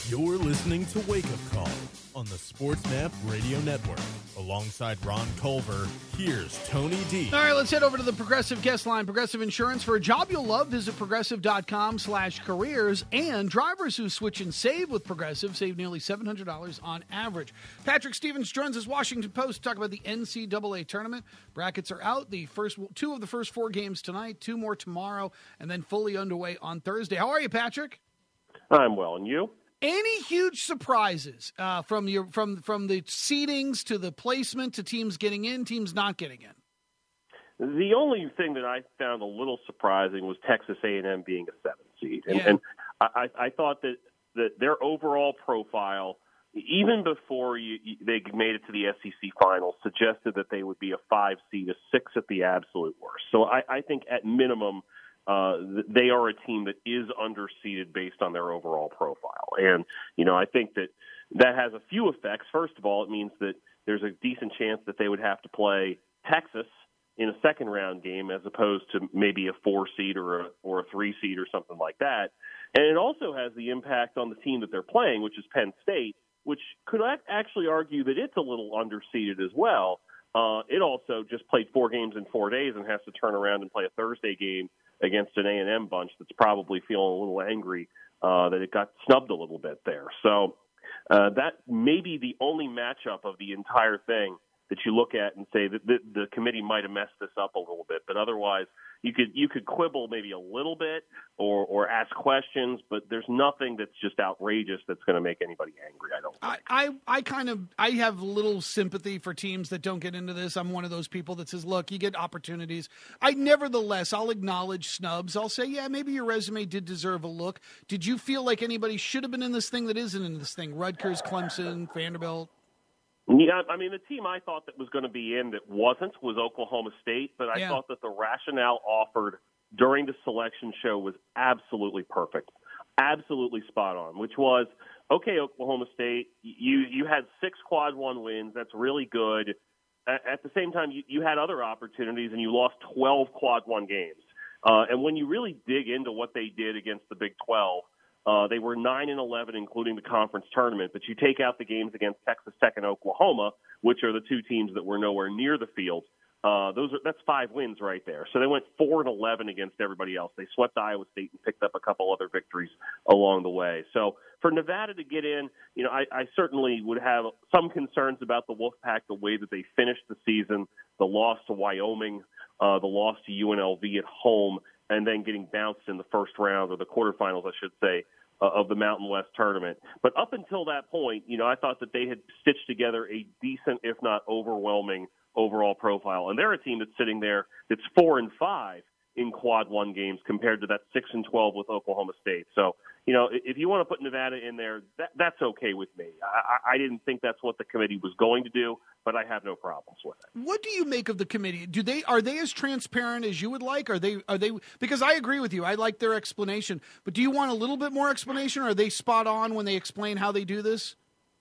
You're listening to Wake Up Call on the SportsMap Radio Network. Alongside Ron Culver, here's Tony D. All right, let's head over to the Progressive guest line. Progressive Insurance. For a job you'll love, visit progressive.com/careers. And drivers who switch and save with Progressive save nearly $700 on average. Patrick Stevens joins us, Washington Post, to talk about the NCAA tournament. Brackets are out. The first two of the first four games tonight, two more tomorrow, and then fully underway on Thursday. How are you, Patrick? I'm well, and you? Any huge surprises from the seedings to the placement to teams getting in, teams not getting in? The only thing that I found a little surprising was Texas A&M being a 7 seed, and I thought that their overall profile, even before they made it to the SEC finals, suggested that they would be a 5 seed, a 6 at the absolute worst. So I think at minimum, they are a team that is underseeded based on their overall profile. And, I think that has a few effects. First of all, it means that there's a decent chance that they would have to play Texas in a second-round game as opposed to maybe a 4 seed or a 3 seed or something like that. And it also has the impact on the team that they're playing, which is Penn State, which could actually argue that it's a little underseeded as well. It also just played 4 games in 4 days and has to turn around and play a Thursday game against an A&M bunch that's probably feeling a little angry that it got snubbed a little bit there. So that may be the only matchup of the entire thing that you look at and say that the committee might have messed this up a little bit. But otherwise, you could quibble maybe a little bit or ask questions, but there's nothing that's just outrageous that's going to make anybody angry, I don't think. I have little sympathy for teams that don't get into this. I'm one of those people that says, look, you get opportunities. I'll acknowledge snubs. I'll say, yeah, maybe your resume did deserve a look. Did you feel like anybody should have been in this thing that isn't in this thing? Rutgers, Clemson, Vanderbilt? Yeah, I mean, the team I thought that was going to be in that wasn't was Oklahoma State, but I thought that the rationale offered during the selection show was absolutely perfect, absolutely spot on, which was, okay, Oklahoma State, you had 6 quad 1 wins. That's really good. At the same time, you had other opportunities, and you lost 12 quad 1 games. And when you really dig into what they did against the Big 12, they were 9-11, including the conference tournament. But you take out the games against Texas Tech and Oklahoma, which are the 2 teams that were nowhere near the field. That's 5 wins right there. So they went 4-11 against everybody else. They swept Iowa State and picked up a couple other victories along the way. So for Nevada to get in, I certainly would have some concerns about the Wolfpack, the way that they finished the season, the loss to Wyoming, the loss to UNLV at home, and then getting bounced in the first round, or the quarterfinals, I should say, of the Mountain West tournament. But up until that point, I thought that they had stitched together a decent, if not overwhelming, overall profile. And they're a team that's sitting there that's 4-5 in quad 1 games compared to that 6-12 with Oklahoma State. So, if you want to put Nevada in there, that's okay with me. I didn't think that's what the committee was going to do, but I have no problems with it. What do you make of the committee? Are they as transparent as you would like? Are they because I agree with you. I like their explanation, but do you want a little bit more explanation, or are they spot on when they explain how they do this?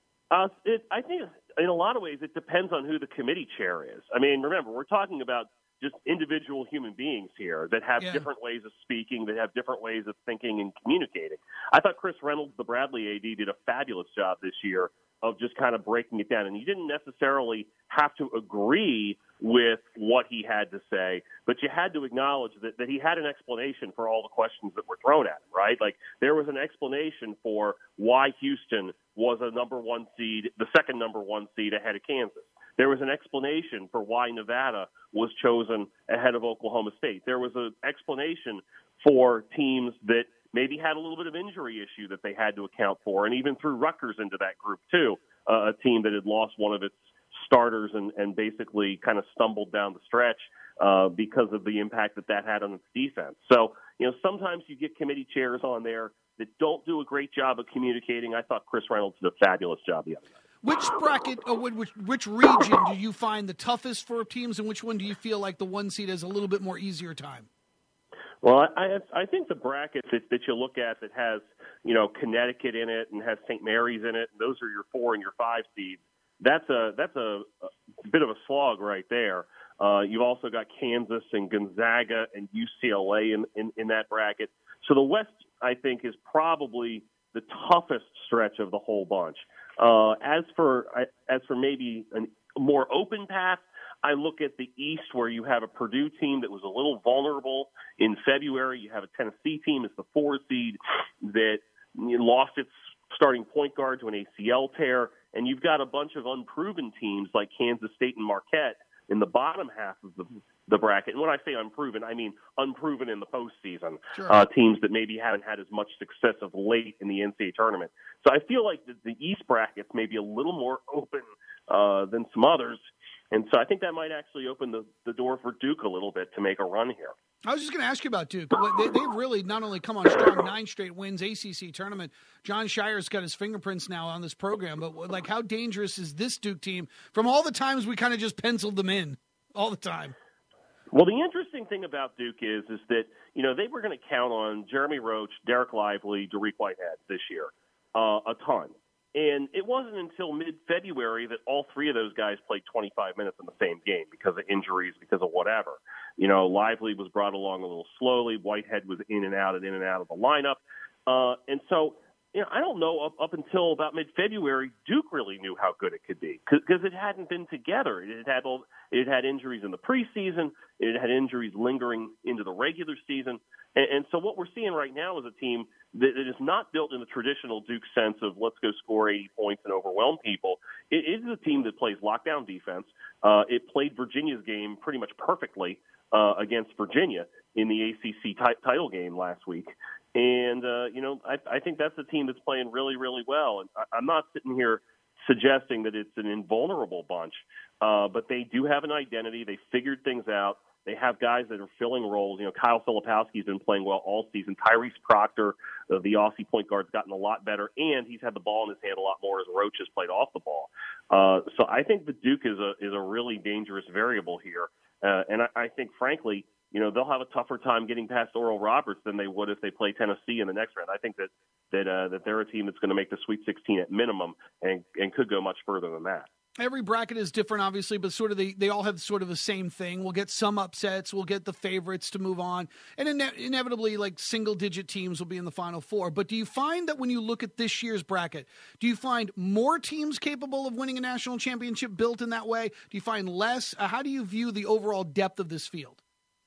I think in a lot of ways it depends on who the committee chair is. I mean, remember, we're talking about just individual human beings here that have different ways of speaking, that have different ways of thinking and communicating. I thought Chris Reynolds, the Bradley AD, did a fabulous job this year of just kind of breaking it down. And you didn't necessarily have to agree with what he had to say, but you had to acknowledge that he had an explanation for all the questions that were thrown at him, right? Like, there was an explanation for why Houston was a number 1 seed, the second number 1 seed ahead of Kansas. There was an explanation for why Nevada was chosen ahead of Oklahoma State. There was an explanation for teams that maybe had a little bit of injury issue that they had to account for, and even threw Rutgers into that group too, a team that had lost one of its starters and basically kind of stumbled down the stretch because of the impact that had on its defense. So, sometimes you get committee chairs on there that don't do a great job of communicating. I thought Chris Reynolds did a fabulous job the other night. Which bracket, or which region do you find the toughest for teams, and which one do you feel like the 1 seed has a little bit more easier time? Well, I think the bracket that you look at that has, Connecticut in it and has St. Mary's in it, and those are your 4 and your 5 seeds. That's a bit of a slog right there. You've also got Kansas and Gonzaga and UCLA in that bracket. So the West, I think, is probably the toughest stretch of the whole bunch. As for maybe a more open path, I look at the East, where you have a Purdue team that was a little vulnerable in February. You have a Tennessee team as the 4 seed that lost its starting point guard to an ACL tear. And you've got a bunch of unproven teams like Kansas State and Marquette in the bottom half of the bracket. And when I say unproven, I mean unproven in the postseason. Sure. Teams that maybe haven't had as much success of late in the NCAA tournament. So I feel like the East brackets may be a little more open than some others. And so I think that might actually open the door for Duke a little bit to make a run here. I was just going to ask you about Duke. They've really not only come on strong, 9 straight wins, ACC tournament. Jon Scheyer's got his fingerprints now on this program. But, like, how dangerous is this Duke team from all the times we kind of just penciled them in all the time? Well, the interesting thing about Duke is that, they were going to count on Jeremy Roach, Derek Lively, Dariq Whitehead this year a ton. And it wasn't until mid-February that all 3 of those guys played 25 minutes in the same game because of injuries, because of whatever. Lively was brought along a little slowly. Whitehead was in and out of the lineup. And so, I don't know, up until about mid-February, Duke really knew how good it could be because it hadn't been together. It had injuries in the preseason. It had injuries lingering into the regular season. And so what we're seeing right now is a team that is not built in the traditional Duke sense of let's go score 80 points and overwhelm people. It is a team that plays lockdown defense. It played Virginia's game pretty much perfectly against Virginia in the ACC title game last week. And, I think that's a team that's playing really, really well. And I'm not sitting here suggesting that it's an invulnerable bunch, but they do have an identity. They figured things out. They have guys that are filling roles. Kyle Filipowski's been playing well all season. Tyrese Proctor, the Aussie point guard, has gotten a lot better, and he's had the ball in his hand a lot more as Roach has played off the ball. So I think that Duke is a really dangerous variable here. And I think, frankly, they'll have a tougher time getting past Oral Roberts than they would if they play Tennessee in the next round. I think that they're a team that's going to make the Sweet 16 at minimum and could go much further than that. Every bracket is different, obviously, but sort of they all have sort of the same thing. We'll get some upsets. We'll get the favorites to move on. And inevitably, like, single-digit teams will be in the Final Four. But do you find that when you look at this year's bracket, do you find more teams capable of winning a national championship built in that way? Do you find less? How do you view the overall depth of this field?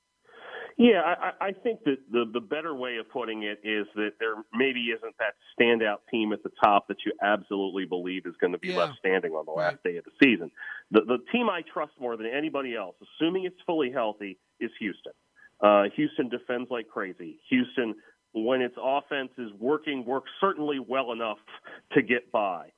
Yeah, I think that the better way of putting it is that there maybe isn't that standout team at the top that you absolutely believe is going to be left standing on the last day of the season. The team I trust more than anybody else, assuming it's fully healthy, is Houston. Houston defends like crazy. Houston, when its offense is working, works certainly well enough to get by.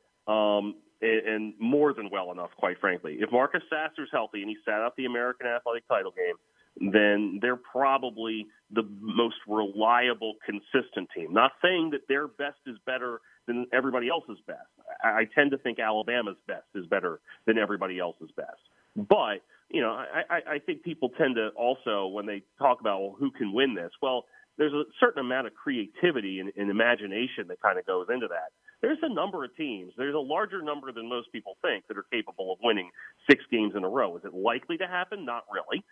And more than well enough, quite frankly. If Marcus Sasser's healthy and he sat out the American Athletic title game, then they're probably the most reliable, consistent team. Not saying that their best is better than everybody else's best. I tend to think Alabama's best is better than everybody else's best. But, I think people tend to also, when they talk about, well, who can win this? Well, there's a certain amount of creativity and imagination that kind of goes into that. There's a number of teams. There's a larger number than most people think that are capable of winning 6 games in a row. Is it likely to happen? Not really.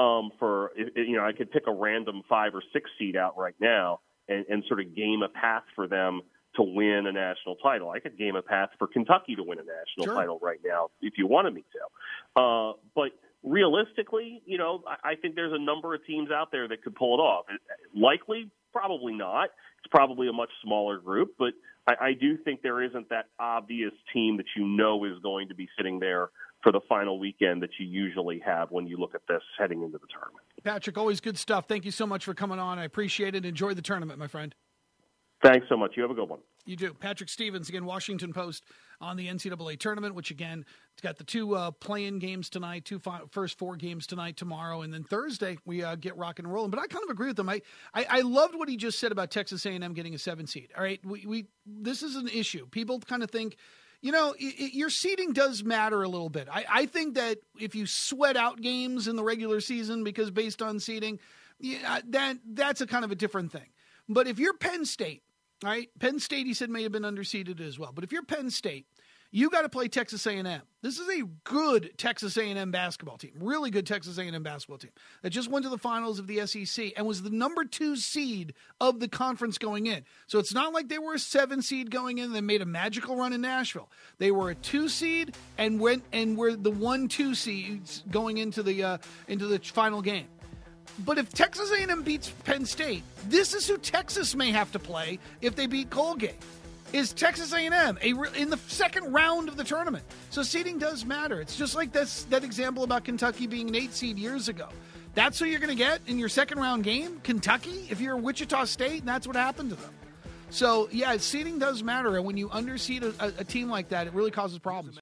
I could pick a random 5 or 6 seed out right now and sort of game a path for them to win a national title. I could game a path for Kentucky to win a national title right now if you wanted me to. But realistically, I think there's a number of teams out there that could pull it off. Likely? Probably not. It's probably a much smaller group, but I do think there isn't that obvious team that is going to be sitting there for the final weekend that you usually have when you look at this heading into the tournament. Patrick, always good stuff. Thank you so much for coming on. I appreciate it. Enjoy the tournament, my friend. Thanks so much. You have a good one. You do. Patrick Stevens, again, Washington Post on the NCAA tournament, which, again, it's got the 2 play-in games tonight, first 4 games tonight, tomorrow, and then Thursday we get rock and rolling. But I kind of agree with him. I loved what he just said about Texas A&M getting a 7 seed. All right, this is an issue. People kind of think, your seeding does matter a little bit. I think that if you sweat out games in the regular season because based on seeding, that's a kind of a different thing. But if you're Penn State, all right, Penn State, he said, may have been underseeded as well. But if you're Penn State, You got to play Texas A&M. This is a good Texas A&M basketball team, really good Texas A&M basketball team that just went to the finals of the SEC and was the number 2 seed of the conference going in. So it's not like they were a 7 seed going in and they made a magical run in Nashville. They were a 2 seed and were the 1-2 seeds going into the final game. But if Texas A&M beats Penn State, this is who Texas may have to play if they beat Colgate. Is Texas A&M in the second round of the tournament. So seeding does matter. It's just like that example about Kentucky being an 8 seed years ago. That's who you're going to get in your second round game, Kentucky, if you're Wichita State, and that's what happened to them. So, yeah, seeding does matter, and when you underseed a team like that, it really causes problems.